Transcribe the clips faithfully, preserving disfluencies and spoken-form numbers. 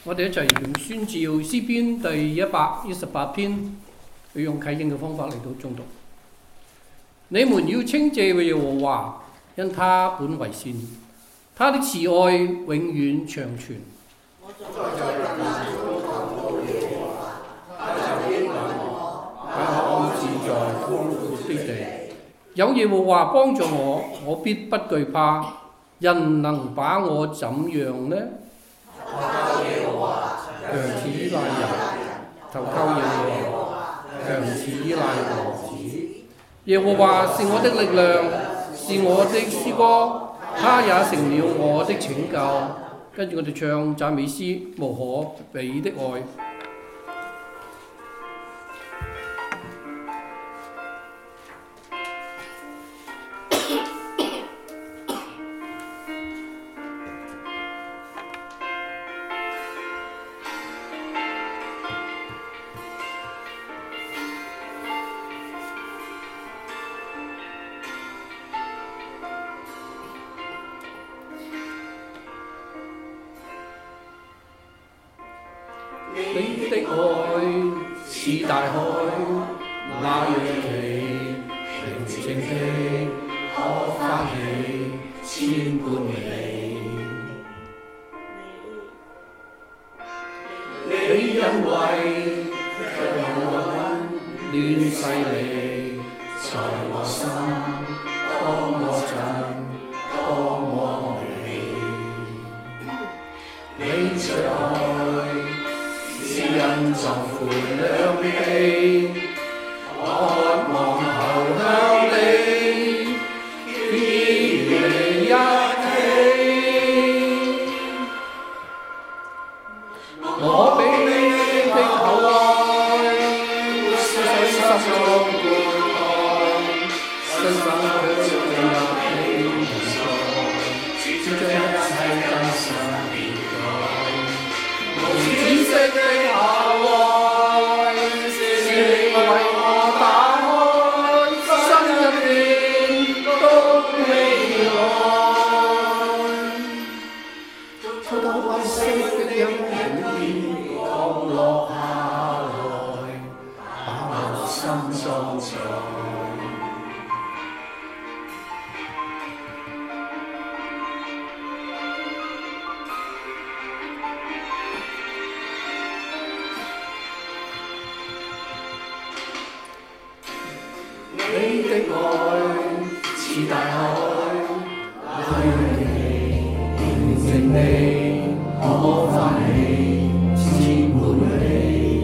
我哋一齊用宣召詩篇第一百一十八篇，要用啟應嘅方法嚟到誦讀。你們要稱謝耶和華，因他本為善，他的慈愛永遠長存。他安置在寬闊的地，有耶和華幫助我，我必不懼怕。人能把我怎樣呢？強似依賴人，投靠耶和華，強似依賴王子。耶和華是我的力量，是我的詩歌，他也成了我的拯救。跟住我哋唱讚美詩，無可比的愛。你的愛似大海，那樣奇平靜的可翻起千般美。你因為暖世你，在我心多麼真，多麼美。你最愛因壯闊兩臂，渴望投向你，與你一起。我比你的厚愛，在心中灌溉，深深地進入你同在，將一切更新變改，無止息的。你的愛似大海，那樣奇平靜地可翻起千般美。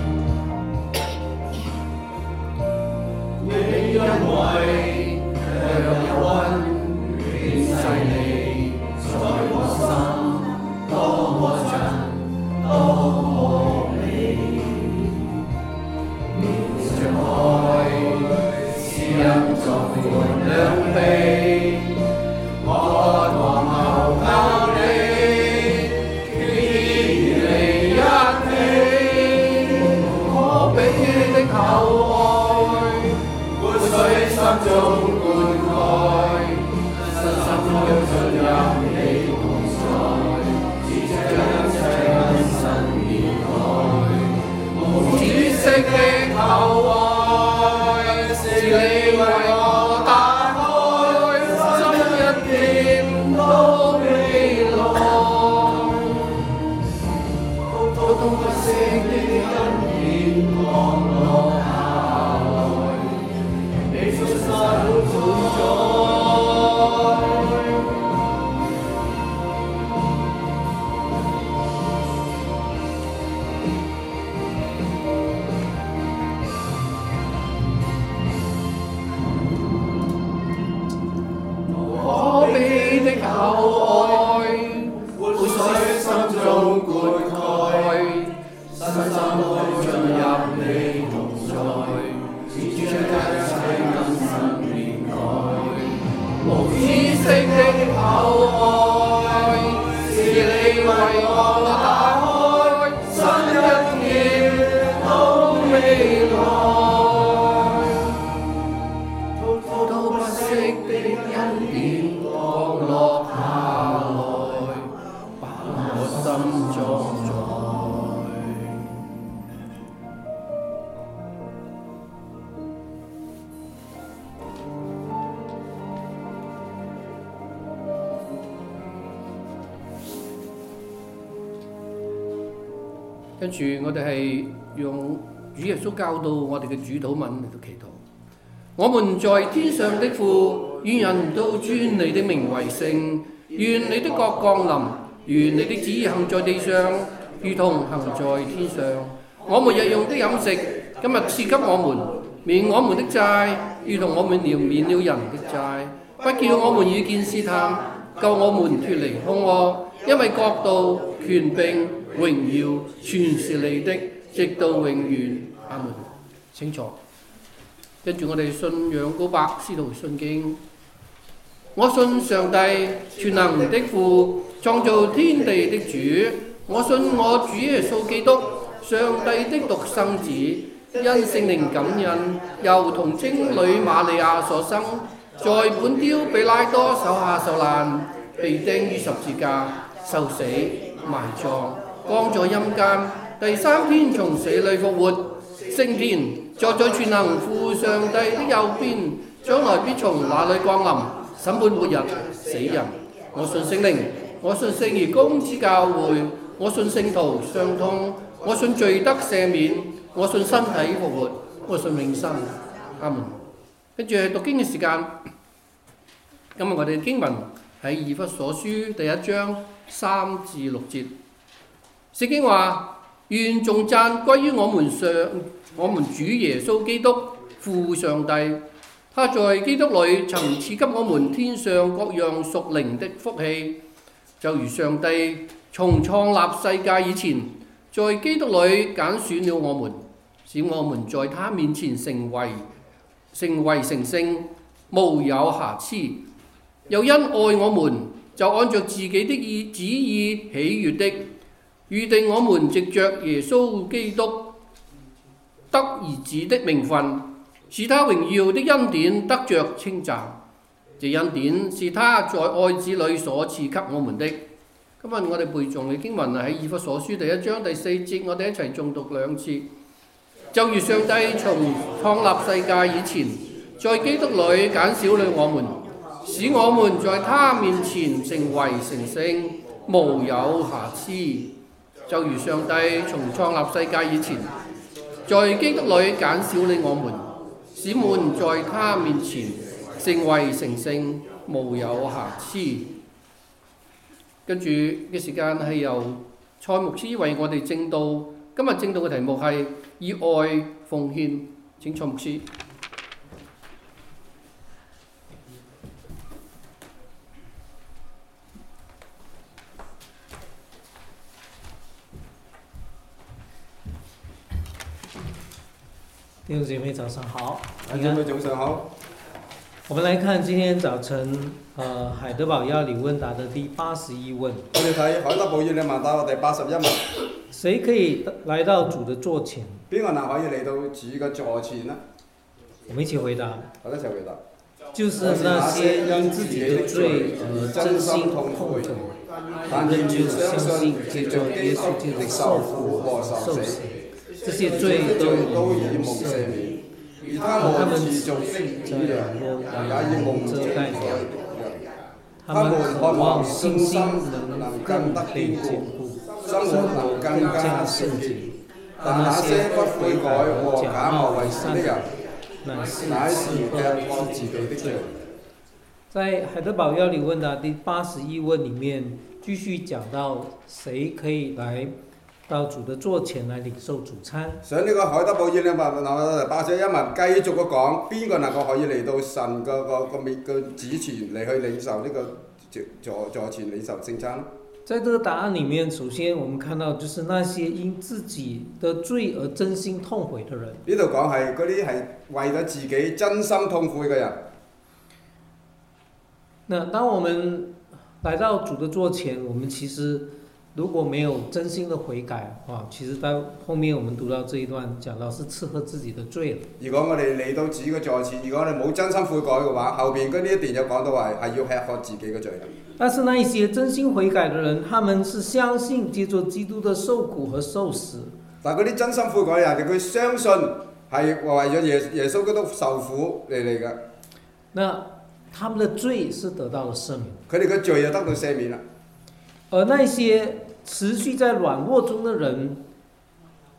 你因為強溫暖世你，在我心多麼真，多麼美。像愛因壯闊兩臂，我渴望投靠你，與你一起。我比你的厚愛，活水心中灌溉，深深地進入你同在，只將一切更新變改，無止息的厚愛，是你。心中跟住我哋係用主耶穌教導我哋嘅主禱文嚟到祈禱。我們在天上的父，願人都尊你的名為聖，願你的國降臨，願你的旨意行在地上，如同行在天上。我們日用的飲食，今日賜給我們，免我們的債，如同我們了免了人的債，不叫我們遇見試探，救我們脱離兇惡，因為國度、權柄、榮耀，全是你的，直到永遠。阿門。請坐。跟住我哋信仰告白，司徒信經。我信上帝全能的父，創造天地的主。我信我主耶穌基督，上帝的獨生子，因聖靈感孕，由童貞女瑪利亞所生，在本丟彼拉多手下受難，被釘於十字架，受死，埋葬，降在陰間，第三天從死裏復活，升天，坐在全能父上帝的右邊，將來必從那裏降臨，審判活人死人。我信聖靈，我信聖而公之教會，我信聖徒相通，我信罪得赦免，我信身體復活，我信永生。阿門。跟住係讀經嘅時間，今日我哋嘅經文喺以弗所書第一章三至六節。聖經話：願頌讚歸於我們上我們主耶穌基督父上帝，他在基督裏曾賜給我們天上各樣屬靈的福氣，就如上帝從創立世界以前，在基督裏揀選了我們，使我們在他面前成為成為成聖，無有瑕疵。又因愛我們，就按着自己的意旨意喜悅的，預定我們藉着耶穌基督得兒子的名分，使他榮耀的恩典得着稱讚。這恩典是他在愛子裏所賜給我們的。今日我哋背誦嘅經文係喺以弗所書第一章第四節，我哋一齊誦讀兩次。就如上帝從創立世界以前，在基督裏揀選了我們，使我們在他面前成為成聖，無有瑕疵。就如上帝從創立世界以前，在基督裏揀選了我們，使我們在他面前成為成聖，無有瑕疵。跟住嘅時間係由蔡牧師為我哋證道。今日證道嘅題目係以愛奉獻。請蔡牧師。 弟兄姐妹早上好， 弟兄姐妹早上好。 我們來看今天早晨，呃，海德堡要理問答的第八十一問。 我哋睇海德堡要理問答第八十一問。 誰可以來到主的座前？ 邊個能可以嚟到主嘅座前呢？ 我們一起回答。 我哋一齊回答。 就是那些因自己的罪而真心痛悔，但仍舊相信藉着耶穌基督受苦和受死，這些罪都已蒙赦免。而他們持續這樣，也以蒙遮蓋了。他們渴望信心能更得堅固，生活能更加聖潔。但那些不悔改和假冒為善的人，乃是吃自己的罪。在海德堡要理問答第八十一問裡面，繼續講到誰可以來到主的座前來領受主餐。上呢個海德堡要理問答八十一問，繼續個講，邊個能夠可以嚟到神個個個面個主前嚟去領受呢個座座前領受聖餐？在這個答案裡面，首先我們看到就是那些因自己的罪而真心痛悔的人。呢度講係嗰啲係為咗自己真心痛悔嘅人。那當我們來到主的座前，我們其實如果沒有真心的悔改，哇，其實到後面我們讀到這一段講到是吃喝自己的罪了。如果我哋嚟到主嘅座前，如果我哋冇真心悔改嘅話，後邊嗰呢一段有講到話係要吃喝自己嘅罪。但是那一些真心悔改的人，他們是相信借着基督的受苦和受死。但嗰啲真心悔改嘅人，佢相信係為咗耶耶穌基督受苦嚟嚟嘅。那他們的罪是得到了赦免。佢哋嘅罪就得到赦免啦。而那些持續在軟弱中的人，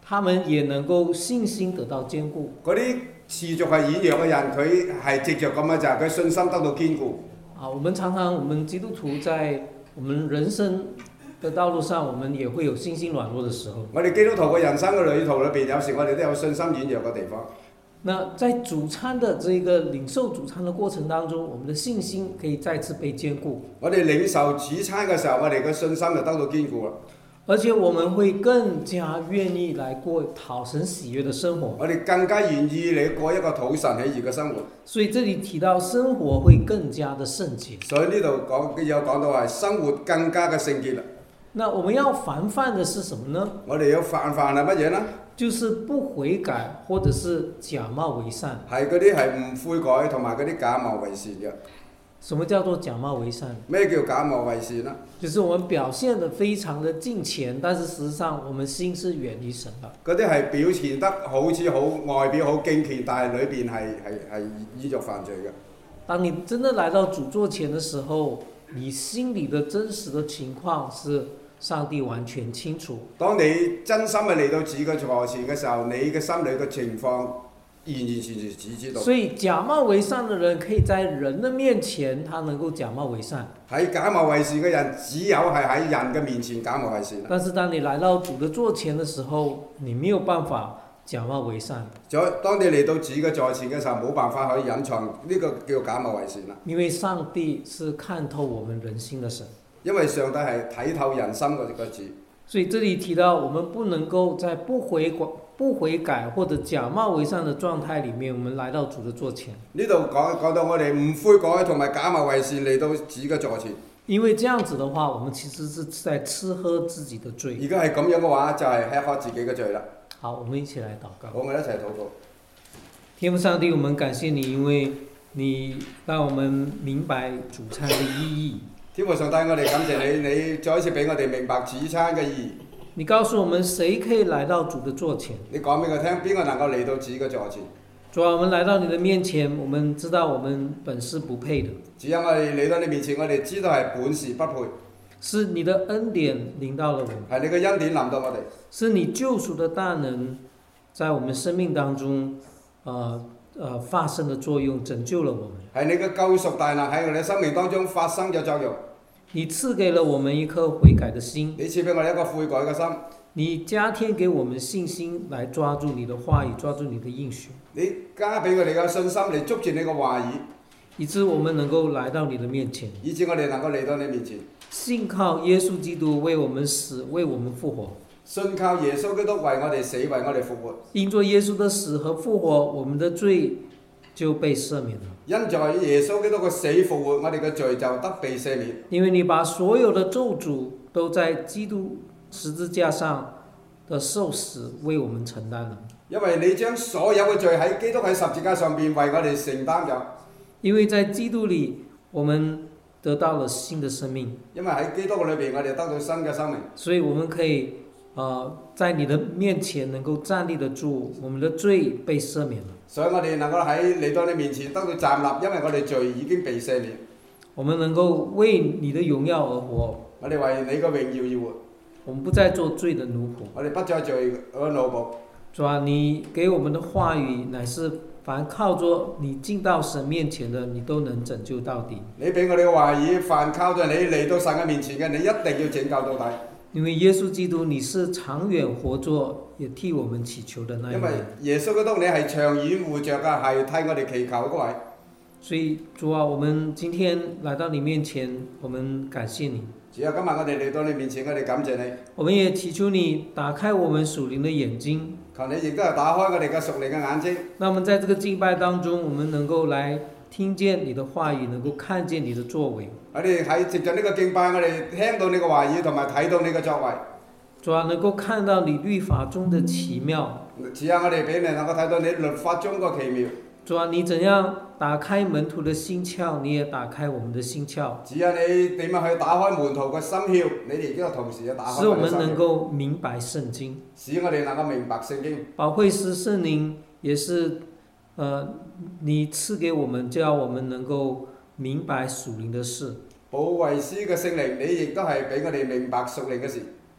他們也能夠信心得到堅固。 嗰啲持續係軟弱嘅人，佢係藉着咁樣就係佢信心得到堅固。 啊，我們常常我們基督徒在我們人生的道路上，我們也會有信心軟弱的時候。 我哋基督徒嘅人生嘅旅途裏邊，有時我哋都有信心軟弱嘅地方。 那在主餐的這個領受主餐的過程當中，我們的信心可以再次被堅固。 我哋領受主餐嘅時候，我哋嘅信心就得到堅固啦。 而且我們會更加願意來過討神喜悅的生活。 我哋更加願意嚟過一個討神喜悅嘅生活。 所以這裡提到生活會更加的聖潔。 所以呢度講有講到係生活更加嘅聖潔啦。 那我們要防範的是什麼呢？ 我哋要防範係乜嘢呢？ 就是不悔改，或者是假冒為善。 係嗰啲係唔悔改同埋嗰啲假冒為善嘅。 什麼叫做假冒為善？ 咩叫假冒為善呢？ 就是我們表現得非常的敬虔，但是實際上我們心是遠離神的。 嗰啲係表現得好似好外表好敬虔，但係裏邊係係係依著犯罪嘅。 當你真的來到主座前的時候，你心裡的真實的情況是上帝完全清楚。 當你真心嘅嚟到主嘅座前嘅時候，你嘅心裏嘅情況完完全全只知道。 所以假冒為善的人可以在人的面前，他能夠假冒為善。喺假冒為善嘅人，只有係喺人嘅面前假冒為善。 但是當你來到主的座前的時候，你沒有辦法假冒為善。 當你嚟到主嘅座前嘅時候，冇辦法可以隱藏，呢、這個叫假冒為善啦。 因為上帝是看透我們人心的神。 因為上帝係睇透人心嗰個字。 所以這裡提到，我們不能夠在不悔改、不悔改或者假冒為善的狀態裡面，我們來到主的座前。 呢度講講到我哋唔悔改同埋假冒為善嚟到主嘅座前。 因為這樣子的話，我們其實是在吃喝自己的罪。 如果係咁樣嘅話，就係、是、吃喝自己嘅罪啦。 好，我們一起來禱告。 我們一齊禱告。 天父上帝，我們感謝你，因為你讓我們明白主餐的意義。 天父上帝，我哋感謝你，你再一次俾我哋明白主餐嘅意義。 你告訴我們誰可以來到主的座前？ 你講俾我聽，邊個能夠嚟到主嘅座前？ 主啊，我們來到你的面前，我們知道我們本是不配的。 主啊，我哋嚟到你面前，我哋知道係本是不配。 是你的恩典臨到了我們。 係你嘅恩典臨到我哋。 是你救贖的大能，在我們生命當中，呃呃發生的作用，拯救了我們。 係你嘅救贖大能喺我哋生命當中發生咗作用。 你賜給了我們一顆悔改的心。 你賜俾我哋一個悔改嘅心。 你加添給我們信心，來抓住你的話語，抓住你的應許。 你加俾我哋嘅信心嚟捉住你嘅話語， 以致我們能夠來到你的面前。 以致我哋能夠嚟到你面前。 信靠耶穌基督為我們死，為我們復活。 信靠耶穌基督為我哋死，為我哋復活。 因着耶穌的死和復活，我們的罪就被赦免了。 因在耶穌基督嘅死復活，我哋嘅罪就得被赦免。 因為你把所有的咒詛都在基督十字架上的受死為我們承擔了。 因為你將所有嘅罪喺基督喺十字架上邊為我哋承擔咗。 因為在基督裏，我們得到了新的生命。 因為喺基督裏邊，我哋得到新嘅生命。 所以我們可以，呃，在你的面前能夠站立得住，我們的罪被赦免了。 所以我哋能夠喺嚟到你面前得到站立，因為我哋罪已經被赦免。 我們能夠為你的榮耀而活。 我哋為你嘅榮耀而活。 我們不再做罪的奴僕。 我哋不再罪嘅奴僕。 主啊，你給我們的話語乃是凡靠着你進到神面前的，你都能拯救到底。 你俾我哋嘅話語，凡靠着你嚟到神嘅面前嘅，你一定要拯救到底。 因為耶穌基督你是長遠活着，也替我們祈求的那一位。 因為耶穌基督你係長遠活着嘅，係替我哋祈求嗰位。 所以主啊，我們今天來到你面前，我們感謝你。 主啊，今日我哋嚟到你面前，我哋感謝你。 我們也祈求你打開我們屬靈的眼睛。 求你亦都係打開我哋嘅屬靈嘅眼睛。 那我們在這個敬拜當中，我們能夠來聽見你的話語，能夠看見你的作為。 我哋喺藉着呢個敬拜，我哋聽到你嘅話語，同埋睇到你嘅作為。 主啊，能夠看到你律法中的奇妙。 主啊，我哋俾你能夠睇到你律法中個奇妙。 主啊，你怎樣打開門徒的心竅，你也打開我們的心竅。 主啊，你點樣去打開門徒嘅心竅？你哋亦都同時去打開。 使我們能夠明白聖經。 使我哋能夠明白聖經。 保惠師聖靈也是，呃，你賜給我們，叫我們能夠明白屬靈的事。 保惠師嘅聖靈，你亦都係俾我哋明白屬靈嘅事。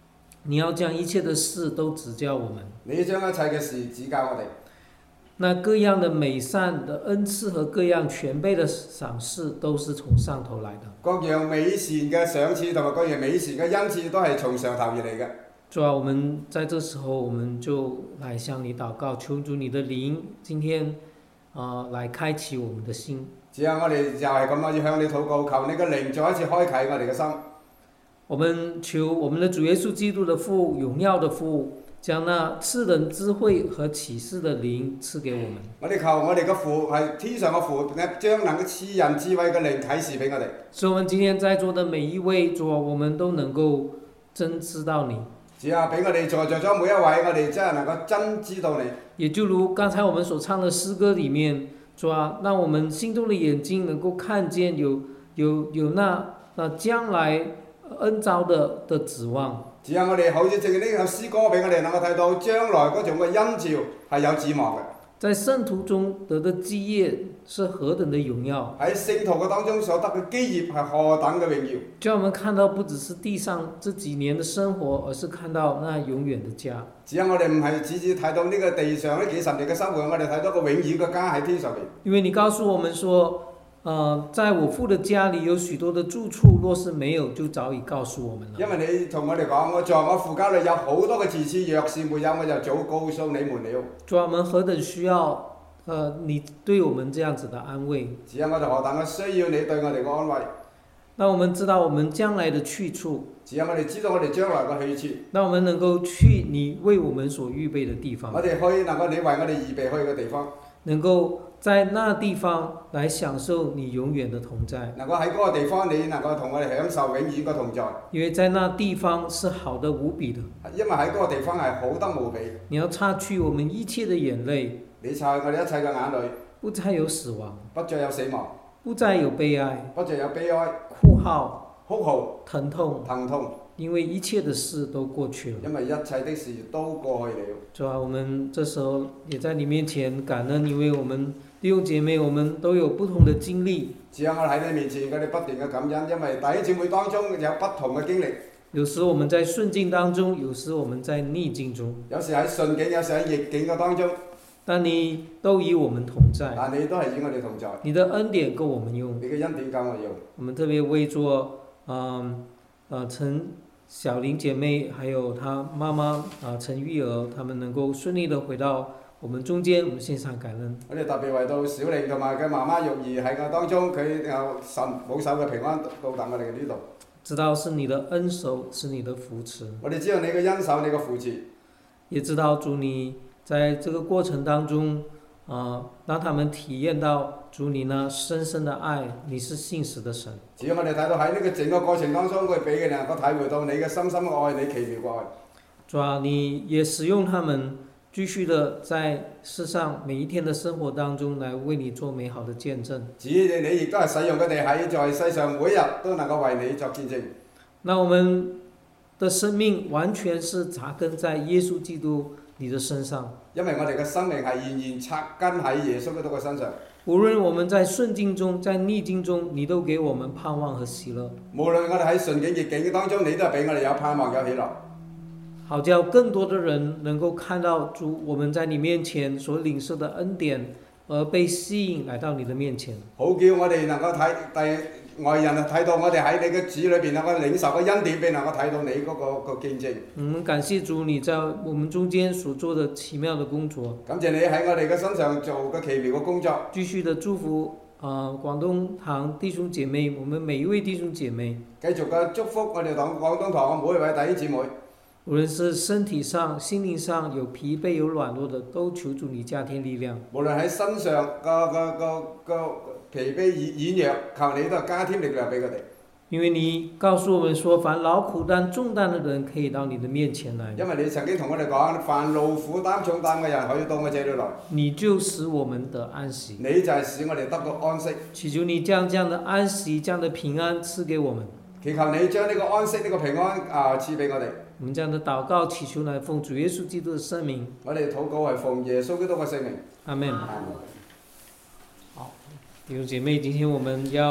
你要將一切的事都指教我們。 你將一切嘅事指教我哋。 那各樣的美善的恩賜和各樣全備的賞賜都是從上頭來的。 各樣美善嘅賞賜同埋各樣美善嘅恩賜都係從上頭而嚟嘅。 主啊，我們在這時候，我們就來向你禱告，求主你的靈今天啊、呃，來開啟我們的心。 主啊，我哋就係咁樣要向你禱告，求你嘅靈再一次開啟我哋嘅心。 我們求我們的主耶穌基督的父，榮耀的父，將那賜人智慧和啟示的靈賜給我們。 我哋求我哋嘅父係天上嘅父，將能夠賜人智慧嘅靈啟示俾我哋。 所以我們今天在座的每一位，主啊，我們都能夠真知道你。 主啊，俾我哋在座咗每一位，我哋真係能夠真知道你。 也就如剛才我們所唱的詩歌裡面，主啊，讓我們心中的眼睛能夠看見有有有那那將來恩召的的指望。 主啊，我哋好似正呢首詩歌俾我哋能夠睇到將來嗰種嘅恩召係有指望嘅。 在聖徒中得的基業是何等的榮耀！ 喺聖徒嘅當中所得嘅基業係何等嘅榮耀！ 叫我們看到不只是地上這幾年的生活，而是看到那永遠的家。 只係我哋唔係只只睇到呢個地上呢幾十年嘅生活，我哋睇到個永遠嘅家喺天上邊。 因為你告訴我們說，呃，在我父的家裡有許多的住處，若是沒有，就早已告訴我們了。 因為你同我哋講，我在我父家裡有好多嘅住處，若是沒有，我就早告訴你們了。 主啊，我們何等需要，呃，你對我們這樣子的安慰。 只係我哋何等嘅需要你對我哋嘅安慰。 那我們知道我們將來的去處。 只係我哋知道我哋將來嘅去處。 那我們能夠去你為我們所預備的地方。 我哋可以能夠你為我哋預備去嘅地方。 能夠在那地方來享受你永遠的同在。 能夠喺嗰個地方，你能夠同我哋享受永遠嘅同在。 因為在那地方是好得無比的。 因為喺嗰個地方係好得無比。 你要擦去我們一切的眼淚。 你擦去我哋一切嘅眼淚。 不再有死亡。 不再有死亡。 不再有悲哀。 不再有悲哀。 哭號。 哭號。 疼痛。 疼痛。 因為一切的事都過去了。 因為一切的事都過去了。 主啊，我們這時候也在你面前感恩，因為我們弟兄姐妹，我們都有不同的經歷。 只係我喺你面前，我哋不斷嘅感恩，因為弟兄姊妹當中有不同嘅經歷。 有時我們在順境當中，有時我們在逆境中。 有時喺順境，有時喺逆境嘅當中。 但你都與我們同在。 但你都係與我哋同在。 你的恩典夠我們用。 你嘅恩典夠我用。 我們特別為做，嗯，呃，陳小玲姐妹，還有她媽媽啊陳玉兒，他們能夠順利的回到我們中間，我們獻上感恩。 我哋特別為到小玲同埋佢媽媽玉兒喺個當中，佢有神保守嘅平安到達我哋嘅呢度。 知道是你的恩手，是你的扶持。 我哋知道你嘅恩手，你嘅扶持。 也知道主你在這個過程當中，啊、呃，讓他們體驗到主你那深深的愛，你是信實的神。 只要我哋睇到喺呢個整個過程當中，佢俾佢哋能夠體會到你嘅深深嘅愛，你奇妙嘅愛。 主啊，你也使用他們繼續的在世上每一天的生活當中，來為你做美好的見證。 主你亦都係使用佢哋喺在世上每日都能夠為你作見證。 那我們的生命完全是扎根在耶穌基督你的身上。 因為我哋嘅生命係完全扎根喺耶穌基督嘅身上。 無論我們在順境中，在逆境中，你都給我們盼望和喜樂。 無論我哋喺順境逆境嘅當中，你都係俾我哋有盼望有喜樂。 好叫更多的人能夠看到主我們在你面前所領受的恩典，而被吸引來到你的面前。 好叫我哋能夠睇第外人睇到我哋喺你嘅主裏邊能夠領受嘅恩典，並能夠睇到你嗰個個見證。 嗯，感謝主你在我們中間所做的奇妙的工作。 感謝你喺我哋嘅身上做嘅奇妙嘅工作。 繼續的祝福啊、呃，廣東堂弟兄姐妹，我們每一位弟兄姐妹。 繼續嘅祝福我哋廣廣東堂嘅每一位弟兄姊妹。 無論是身體上、心靈上有疲憊、有軟弱的，都求主你加添力量。 無論喺身上個個個個疲憊軟弱，求你都係加添力量俾佢哋。 因為你告訴我們說，凡勞苦擔重擔的人，可以到你的面前來。 因為你曾經同我哋講，凡勞苦擔重擔嘅人，可以到我這裏來。 你就使我們得安息。 你就係使我哋得到安息。 祈求你將這樣的安息、這樣的平安賜給我們。 祈求你將呢個安息、呢、這個平安啊賜俾我哋。 我們這樣的禱告祈求來奉主耶穌基督的聖名。 我哋禱告係奉耶穌基督嘅聖名。 阿門。好，弟兄姐妹，今天我們要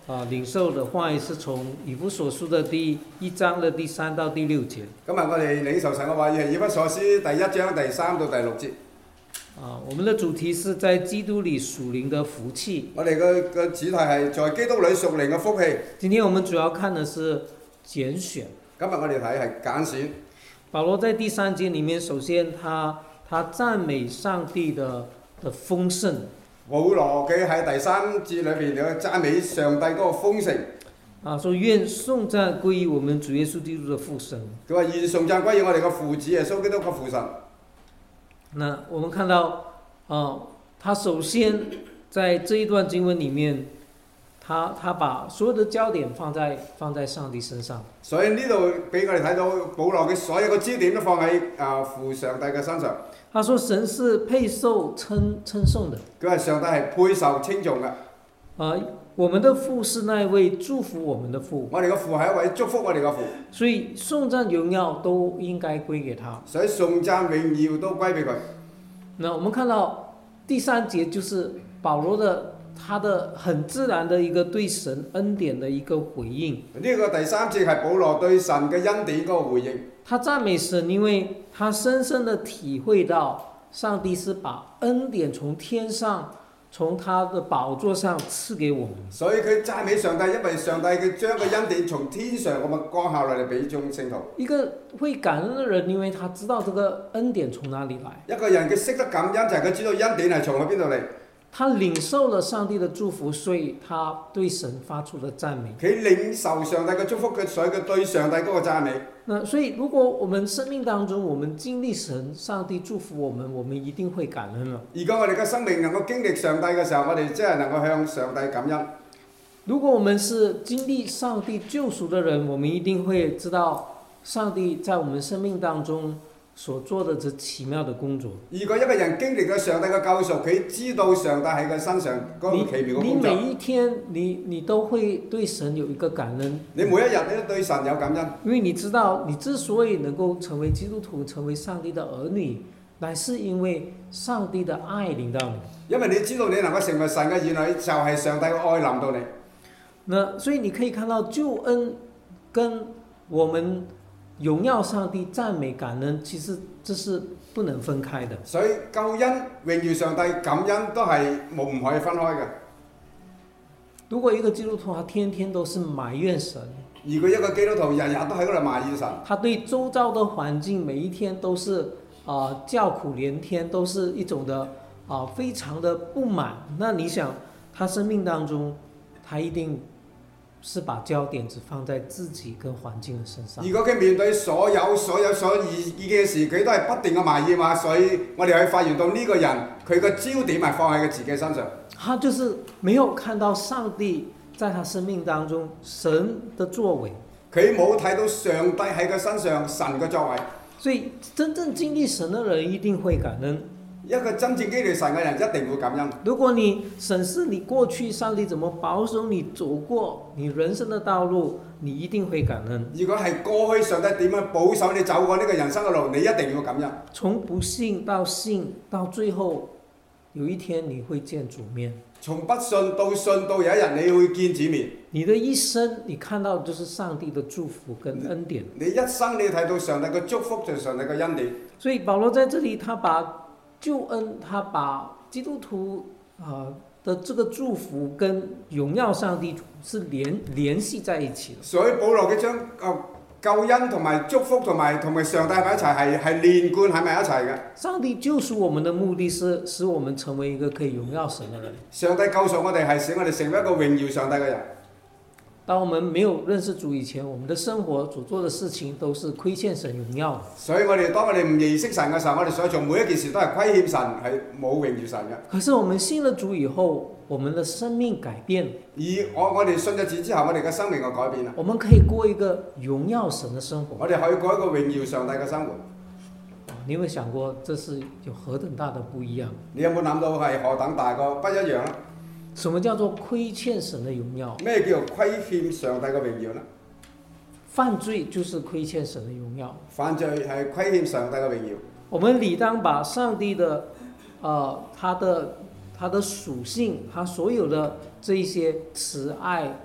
啊領受的話語是從以弗所書的第一章的第三到第六節。 今日我哋領受神嘅話語係以弗所書第一章第三到第六節。 啊，我們的主題是在基督裏屬靈的福氣。 我哋嘅嘅主題係在基督裏屬靈嘅福氣。 今天我們主要看的是揀選。 今日我哋睇係揀選。 保羅在第三節裡面，首先他他讚美上帝的的豐盛。 保羅佢喺第三節裏邊有讚美上帝嗰個豐盛。 啊，說願頌讚歸於我們主耶穌基督的父神。 佢話願頌讚歸於我哋嘅父子耶穌基督嘅父神。 那我們看到，啊，他首先在這一段經文裡面，他他把所有的焦點放在放在上帝身上。 所以呢度俾我哋睇到保羅嘅所有嘅焦點都放喺啊父上帝嘅身上。 他說神是配受稱稱頌的。 佢話上帝係配受稱頌嘅。 啊，我們的父是那一位祝福我們的父。 我哋嘅父係一位祝福我哋嘅父。所以頌讚榮耀都應該歸給他。 所以頌讚榮耀都歸俾佢。 那我們看到第三節就是保羅的他的很自然的一個對神恩典的一個回應。 呢個第三節係保羅對神嘅恩典嗰個回應。他讚美神，因為他深深的體會到上帝是把恩典從天上從他的寶座上賜給我們。所以佢讚美上帝，因為上帝佢將個恩典從天上咁樣降下來俾眾聖徒。一個會感恩的人，因為他知道這個恩典從哪裡來。一個人佢識得感恩，就係佢知道恩典係從喺邊度嚟。他領受了上帝的祝福，所以他對神發出了讚美。佢領受上帝嘅祝福，佢所以佢對上帝嗰個讚美。那所以，如果我們生命當中，我們經歷神、上帝祝福我們，我們一定會感恩了。如果我哋嘅生命能夠經歷上帝嘅時候，我哋真係能夠向上帝感恩。如果我們是經歷上帝救贖的人，我們一定會知道上帝在我們生命當中所做的這奇妙的工作。如果一個人經歷咗上帝嘅救贖，佢知道上帝喺佢身上嗰個奇妙嘅工作。你每一天你你都會對神有一個感恩。你每一日你都對神有感恩。因為你知道你之所以能夠成為基督徒，成為上帝的兒女，乃是因為上帝的愛臨到你。因為你知道你能夠成為神嘅兒女，就係上帝嘅愛臨到你。那所以你可以看到救恩跟我們榮耀上帝、讚美感恩，其實這是不能分開的。所以救恩、榮耀上帝、感恩都係冇唔可以分開嘅。如果一個基督徒他天天都是埋怨神，如果一個基督徒日日都喺嗰度埋怨神，他對周遭的環境每一天都是啊、呃、叫苦連天，都是一種的啊、呃、非常的不滿。那你想，他生命當中，他一定是把焦點只放在自己跟環境的身上。如果佢面對所有所有所有意意見嘅事，佢都係不斷嘅埋怨嘛，所以我哋可以發現到呢個人佢個焦點係放喺佢自己身上。他就是沒有看到上帝在他生命當中神的作為，佢冇睇到上帝喺佢身上神嘅作為。所以真正經歷神嘅人一定會感恩。一個真正經歷神嘅人一定會感恩。如果你審視你過去上帝怎麼保守你走過你人生的道路，你一定會感恩。如果係過去上帝點樣保守你走過呢個人生嘅路，你一定要感恩。從不信到信，到最後有一天你會見主面。從不信到信，到有一日你會見主面。你的一生你看到就是上帝的祝福跟恩典。你一生你睇到上帝嘅祝福就係上帝嘅恩典。所以保羅在這裡他把救恩，他把基督徒啊的這個祝福跟榮耀上帝是聯聯繫在一起的。所以保羅佢將啊救恩同埋祝福同埋同埋上帝喺埋一齊，係係連貫喺埋一齊嘅。上帝救贖我們的目的是使我們成為一個可以榮耀神嘅人。上帝救贖我哋係使我哋成為一個榮耀上帝嘅人。當我們沒有認識主以前，我們的生活所做的事情都是虧欠神榮耀。所以我哋當我哋唔認識神嘅時候，我哋所做每一件事都係虧欠神，係冇榮耀神嘅。可是我們信了主以後，我們的生命改變。而我我哋信咗主之後，我哋嘅生命就改變啦。我們可以過一個榮耀神嘅生活。我哋可以過一個榮耀上帝嘅生活。你有冇想過，這是有何等大的不一樣？你有冇諗到係何等大個不一樣呢？什麼叫做虧欠神的榮耀？咩叫虧欠上帝嘅榮耀呢？犯罪就是虧欠神的榮耀。犯罪係虧欠上帝嘅榮耀。我們理當把上帝的，呃，他的他的屬性，他所有的這一些慈愛、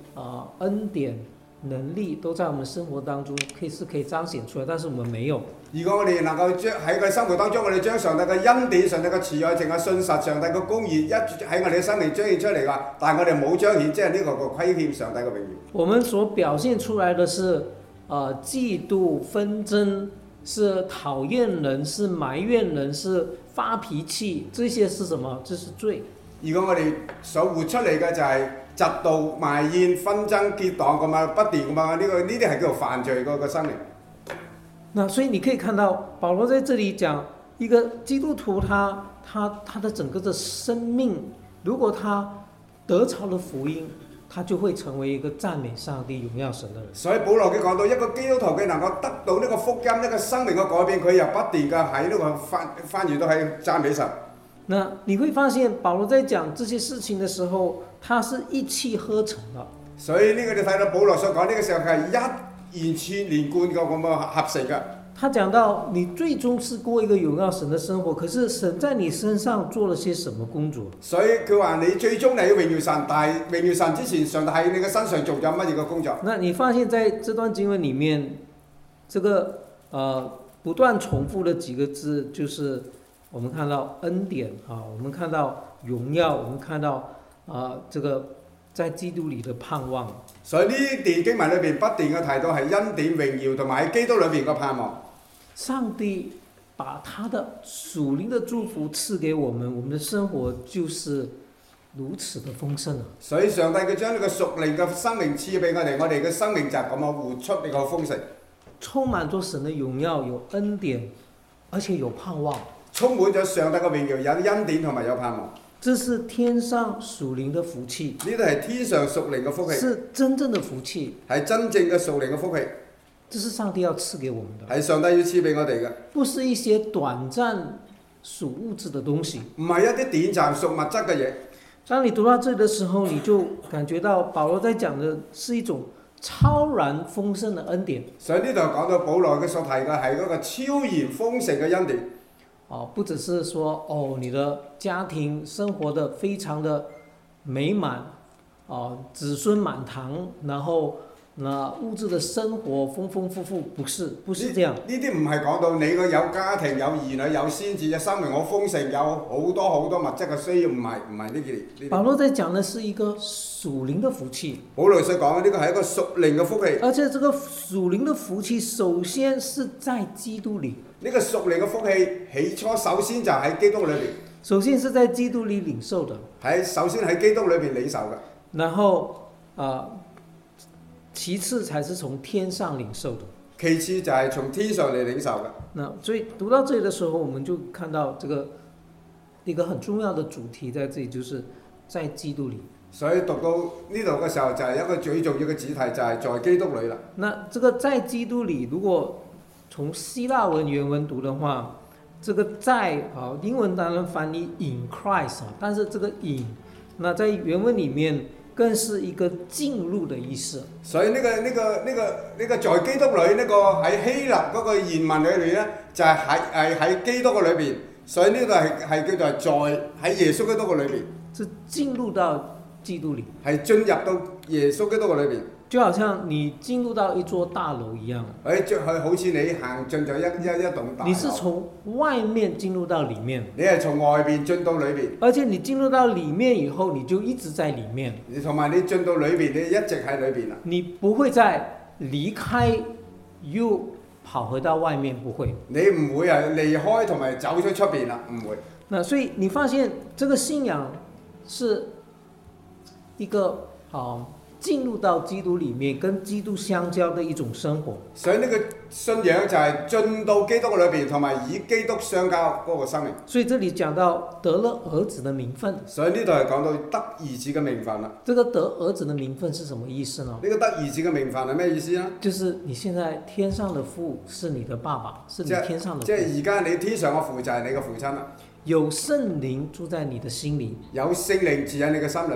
呃恩典、能力都在我們生活當中可以是可以彰顯出來，但是我們沒有。 如果我哋能夠將喺個生活當中，我哋將上帝嘅恩典、上帝嘅慈愛、淨係信實、上帝嘅公義一喺我哋嘅生命彰顯出嚟㗎，但係我哋冇彰顯，即係呢個個虧欠上帝嘅榮耀。 我們所表現出來的是，呃，嫉妒、紛爭，是討厭人，是埋怨人，是發脾氣，這些是什麼？這是罪。 如果我哋所活出嚟嘅就係嫉妒、埋怨、紛爭、結黨咁啊，不斷咁啊，呢個呢啲係叫做犯罪嗰個生命。 那所以你可以看到，保羅在這裡講，一個基督徒他他他的整個的生命，如果他得着了福音，他就會成為一個讚美上帝、榮耀神的人。 所以保羅佢講到一個基督徒佢能夠得到呢個福音、一個生命嘅改變，佢又不斷嘅喺呢個翻翻轉到喺讚美神。 那你會發現保羅在講這些事情的時候，他是一氣呵成的。 所以呢個你睇到保羅所講呢個時候係一完全連貫嘅咁嘅合成嘅。 他講到你最終是過一個榮耀神的生活，可是神在你身上做了些什麼工作？ 所以佢話你最終你要榮耀神，但係榮耀神之前，上帝喺你嘅身上做咗乜嘢嘅工作？ 那你發現在這段經文裡面，這個呃不斷重複的幾個字，就是我們看到恩典啊，我們看到榮耀，我們看到啊、呃、這個在基督裡的盼望。 所以呢段經文裏邊不斷嘅提到係恩典、榮耀同埋喺基督裏邊嘅盼望。 上帝把他的屬靈的祝福賜給我們，我們的生活就是如此的豐盛啊！ 所以上帝佢將呢個屬靈嘅生命賜俾我哋，我哋嘅生命就係咁樣活出呢個豐盛， 充滿咗神的榮耀，有恩典，而且有盼望。 充滿咗上帝嘅榮耀，有恩典同埋有盼望。 這是天上屬靈的福氣， 呢度係天上屬靈嘅福氣， 是真正的福氣， 係真正嘅屬靈嘅福氣。 這是上帝要賜給我們的， 係上帝要賜俾我哋嘅， 不是一些短暫屬物質的東西， 唔係一啲短暫屬物質嘅嘢。 當你讀到這裡的時候，你就感覺到保羅在講的是一種超然豐盛的恩典。 所以呢度講到保羅佢所提嘅係嗰個超然豐盛嘅恩典。 哦，不只是說哦，你的家庭生活的非常的美滿，哦，子孫滿堂，然後那物質的生活豐豐富富，不是，不是這樣。 呢啲唔係講到你個有家庭、有兒女、有先知嘅生命好豐盛，有好多好多物質嘅需要，唔係唔係呢啲。 保羅在講的是一個屬靈的福氣。 保羅所講嘅呢個係一個屬靈嘅福氣。 而且這個屬靈的福氣，首先是在基督裡。 呢個屬靈嘅福氣起初首先就喺基督裏邊。 首先是在基督裡領受的。 喺首先喺基督裏邊領受嘅。 然後啊。呃其次才是從天上領受的， 其次就係從天上嚟領受嘅。 那所以讀到這裡的時候，我們就看到這個一個很重要的主題在這裡，就是在基督裡。 所以讀到呢度嘅時候，就係一個最重要嘅主題，就係在基督裡啦。 那這個在基督裡，如果從希臘文原文讀的話，這個在啊，英文當然翻譯 in Christ 啊，但是這個 in，那在原文裡面，更是一個進入的意思， 所以呢、這個呢、這個呢、這個呢、這個在基督裏呢、這個喺希臘嗰個原文裏邊咧，就係喺係喺基督嘅裏邊，所以呢個係係叫做在喺耶穌基督嘅裏邊， 是進入到基督裏， 係進入到耶穌基督嘅裏邊。 就好像你進入到一座大樓一樣， 誒，即係好似你行進咗一一一棟大樓。 你是從外面進入到裡面， 你係從外邊進到裏邊。 而且你進入到裡面以後，你就一直在裡面。 你同埋你進到裏邊，你一直喺裏邊啦。 你不會再離開又跑回到外面，不會。 你唔會係離開同埋走出出邊啦，唔會。 那所以你發現這個信仰是一個啊。進入到基督裡面，跟基督相交的一種生活。 所以呢個信仰就係進到基督裏邊，同埋與基督相交嗰個生命。 所以這裡講到得了兒子的名分。 所以呢度係講到得兒子嘅名分啦。 這個得兒子的名分是什麼意思呢？ 呢個得兒子嘅名分係咩意思啊？ 就是你現在天上的父是你的爸爸，是你天上的父。 即係而家你天上嘅父就係你嘅父親啦。 有聖靈住在你的心裡。 有聖靈住喺你嘅心裏邊。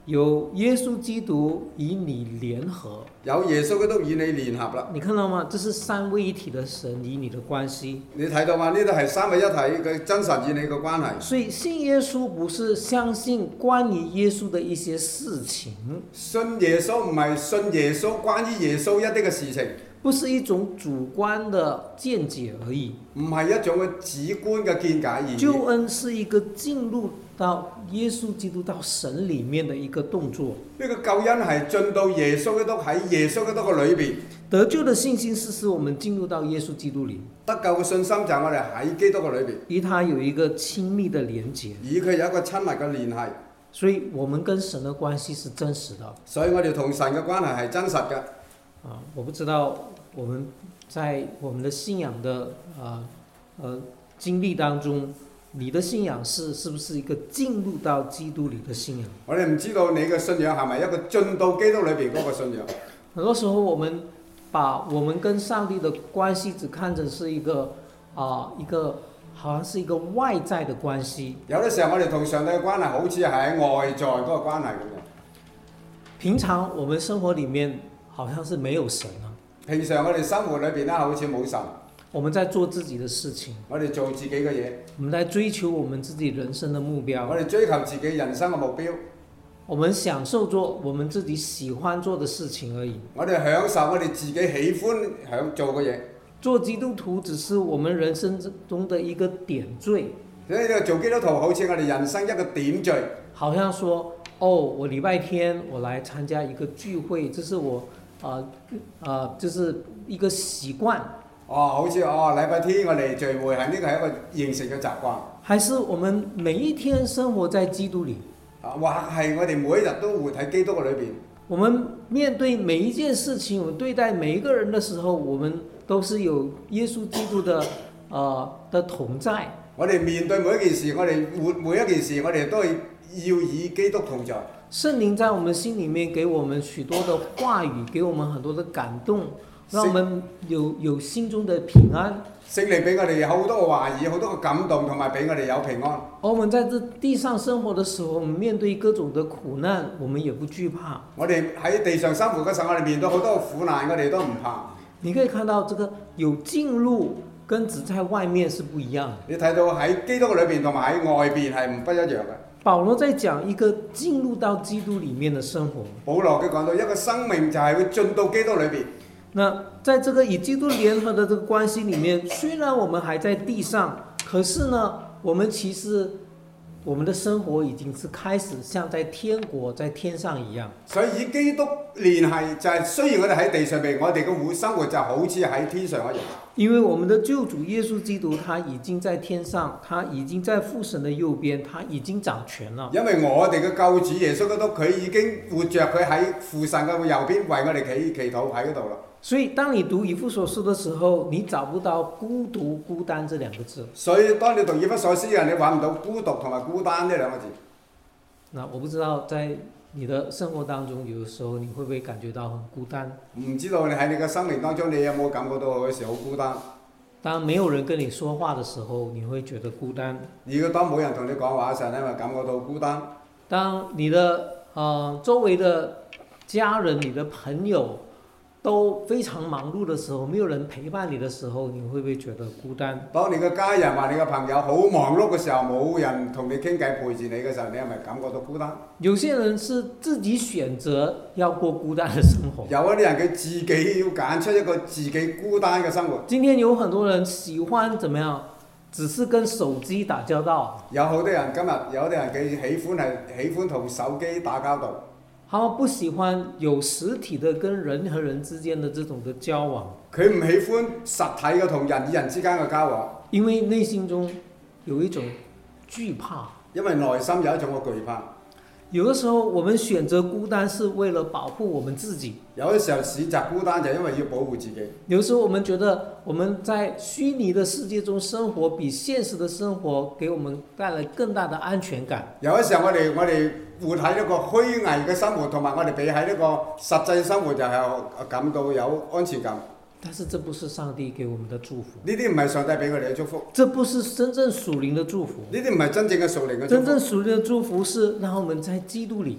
有耶穌基督與你聯合， 有耶穌基督與你聯合啦。 你看到嗎？這是三位一體的神與你的關係。 你睇到嘛？呢度係三位一體嘅真神與你嘅關係。 所以信耶穌不是相信關於耶穌的一些事情， 信耶穌唔係信耶穌關於耶穌一啲嘅事情， 不是一種主觀的見解而已。 唔係一種嘅主觀嘅見解而已。 救恩是一個進入到耶穌基督到神裡面的一個動作。 呢個救恩係進到耶穌基督喺耶穌基督嘅裏邊。 得救的信心是使我們進入到耶穌基督裡。 得救嘅信心就係我哋喺基督嘅裏邊。 與他有一個親密的連結。 與佢有一個親密嘅聯繫。 所以我們跟神的關係是真實的。 所以我哋同神嘅關係係真實嘅。 啊，我不知道我們在我們的信仰的啊呃經歷當中，你的信仰是是不是一個進入到基督裡的信仰？ 我哋唔知道你嘅信仰係咪一個進到基督裏邊嗰個信仰。 很多時候我們把我們跟上帝的關係只看成是一個啊一個好像是一個外在的關係。 有啲時候我哋同上帝嘅關係好似係喺外在嗰個關係咁樣。 平常我們生活裡面好像是沒有神啊。 平常我哋生活裏邊咧，好似冇神。 我們在做自己的事情。 我哋做自己嘅嘢。 我們在追求我們自己人生的目標。 我哋追求自己人生嘅目標。 我們享受做我們自己喜歡做的事情而已。 我哋享受我哋自己喜歡想做嘅嘢。 做基督徒只是我們人生中的一個點綴。 所以做基督徒好似我哋人生一個點綴。 好像說，哦，我禮拜天我來參加一個聚會，這是我，啊、呃，啊、呃，就是一個習慣。 哦，好似哦，禮拜天我哋聚會係呢個係一個形成嘅習慣。 還是我們每一天生活在基督裡？ 啊，或係我哋每一日都活喺基督嘅裏邊。 我們面對每一件事情，我們對待每一個人的時候，我們都是有耶穌基督的，呃的同在。 我哋面對每一件事，我哋活每一件事，我哋都係要以基督同在。聖靈在我們心裡面給我們許多的話語，給我們很多的感動，讓我們有有心中的平安。 聖靈俾我哋好多嘅話語，好多嘅感動，同埋俾我哋有平安。 而我們在這地上生活的時候，我們面對各種的苦難，我們也不懼怕。 我哋喺地上生活嘅時候，我哋面對好多苦難，我哋都唔怕。 你可以看到，這個有進入跟只在外面是不一樣的。 你睇到喺基督裏邊同埋喺外邊係唔不一樣嘅。 保羅在講一個進入到基督裡面的生活。 保羅佢講到一個生命就係會進到基督裏邊。 那在這個與基督聯合的這個關係裡面，雖然我們還在地上，可是呢，我們其實我們的生活已經是開始像在天國、在天上一樣。 所以以基督聯繫就係，雖然我哋喺地上邊，我哋嘅活生活就好似喺天上一樣。 因為我們的救主耶穌基督，他已經在天上，他已經在父神的右邊，他已經掌權了。因為我哋嘅救主耶穌基督，佢已經活着，佢喺父神嘅右邊為我哋祈祈禱喺嗰度啦。 所以當你讀以弗所書的時候，你找不到孤獨孤單這兩個字。 所以當你讀以弗所書嘅，你揾唔到孤獨同埋孤單呢兩個字。 那我不知道在你的生活當中，有的時候你會不會感覺到很孤單？ 唔知道你喺你嘅生命當中，你有冇感覺到有時好孤單？ 當沒有人跟你說話的時候，你會覺得孤單。 如果當冇人同你講話嘅時候，你咪感覺到孤單。 當你的呃周圍的家人、你的朋友都非常忙碌的時候，沒有人陪伴你的時候，你會不會覺得孤單？ 當你嘅家人或你嘅朋友好忙碌嘅時候，冇人同你傾偈陪住你嘅時候，你係咪感覺到孤單？ 有些人是自己選擇要過孤單的生活。 有一啲人佢自己要揀出一個自己孤單嘅生活。 今天有很多人喜歡怎麼樣？只是跟手機打交道。 有好多人今日有啲人佢喜歡係喜歡同手機打交道。 他們不喜歡有實體的跟人和人之間的這種的交往。 佢唔喜歡實體嘅同人與人之間嘅交往， 因為內心中有一種懼怕。 因為內心有一種嘅懼怕。 有的時候，我們選擇孤單是為了保護我們自己。 有的時候選擇孤單就因為要保護自己。 有時候我們覺得我們在虛擬的世界中生活，比現實的生活給我們帶來更大的安全感。 有的時候我哋我哋活喺一個虛偽嘅生活，同埋我哋比喺呢個實際生活就係感到有安全感。 但是這不是上帝給我們的祝福。 呢啲唔係上帝俾我哋嘅祝福。 這不是真正屬靈的祝福。 呢啲唔係真正嘅屬靈嘅祝福。 真正屬靈的祝福是讓我們在基督裏。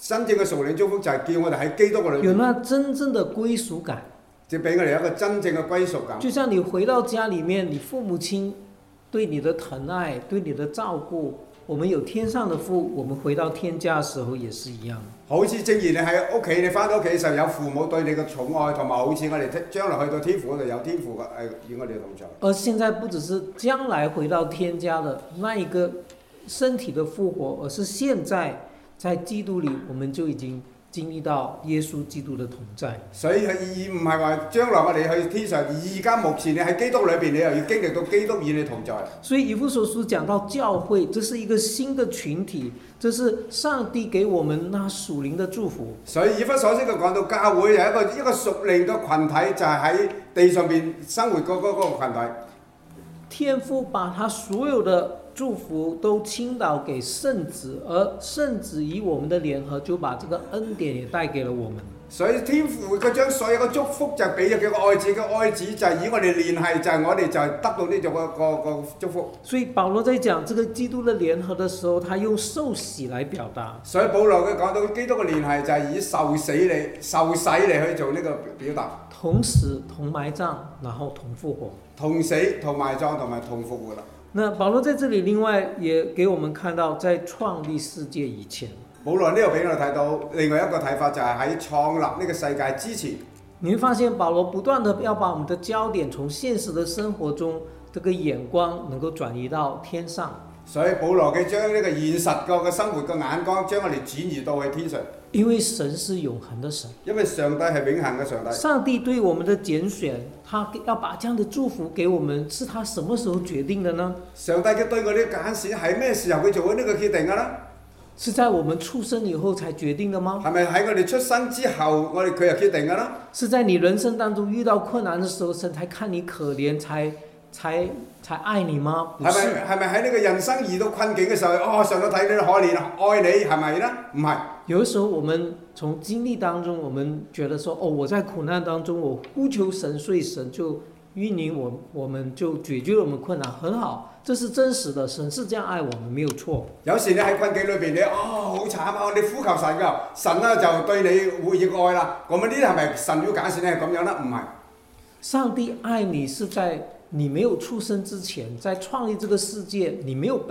真正嘅屬靈祝福就係叫我哋喺基督嘅裏邊， 有那真正的歸屬感。 就俾我哋一個真正嘅歸屬感。 就像你回到家裡面，你父母親對你的疼愛，對你的照顧，我們有天上的父，我們回到天家嘅時候也是一樣。 好似正如你喺屋企，你翻到屋企嘅時候有父母對你嘅寵愛，同埋好似我哋將來去到天父嗰度有天父嘅誒與我哋同在。 而現在不只是將來回到天家的那一個身體的復活，而是現在在基督裡，我們就已經經歷到耶穌基督的同在。 所以而唔係話將來我哋去天上，而家目前你喺基督裏邊，你又要經歷到基督與你同在。 所以以弗所書講到教會，這是一個新的群體，這是上帝給我們那屬靈的祝福。 所以以弗所書就講到教會有一個一個屬靈嘅群體，就係喺地上邊生活嗰嗰個群體。 天父把他所有的祝福都傾倒給聖子，而聖子與我們的聯合就把這個恩典也帶給了我們。 所以天父佢將所有嘅祝福就俾咗佢個愛子，嘅愛子就係與我哋聯繫，就係、是、我哋就係得到呢種個個個祝福。 所以保羅在講這個基督的聯合的時候，他用受洗來表達。 所以保羅佢講到基督嘅聯繫就係以受死嚟、受洗嚟去做呢個表達。 同死同埋葬，然後同復活。 同死同埋葬同埋同復活啦。 那保羅在這裡另外也給我們看到，在創立世界以前， 保羅呢度俾我哋睇到另外一個睇法，就係喺創立呢個世界之前， 你會發現保羅不斷地要把我們的焦點從現實的生活中，這個眼光能夠轉移到天上。 所以保羅佢將呢個現實個嘅生活嘅眼光，將我哋轉移到去天上。 因為神是永恆的神， 因為上帝係永恆嘅上帝。 上帝對我們的揀選，他要把這樣的祝福給我們，是他什麼時候決定的呢？ 上帝佢對我哋揀選係咩時候佢做咗呢個決定嘅呢？ 是在我們出生以後才決定的嗎？ 係咪喺我哋出生之後，我哋佢又決定嘅呢？ 是在你人生當中遇到困難的時候，神才看你可憐，才才才愛你嗎？不是。 係咪係咪喺呢個人生遇到困境嘅時候，哦，上帝睇你可憐，愛你係咪呢？唔係。 有的時候我們從經歷當中，我們覺得說，哦，我在苦難當中，我呼求神，所以神就運領我，我們就解決了我們困難，很好，這是真實的，神是這樣愛我們，沒有錯。 有時你喺困境裏邊，你哦好慘啊，你呼求神㗎，神呢就對你會要愛啦。咁啊呢啲係咪神要揀選你係咁樣呢？唔係。 上帝愛你是在你沒有出生之前，在創立這個世界，你沒有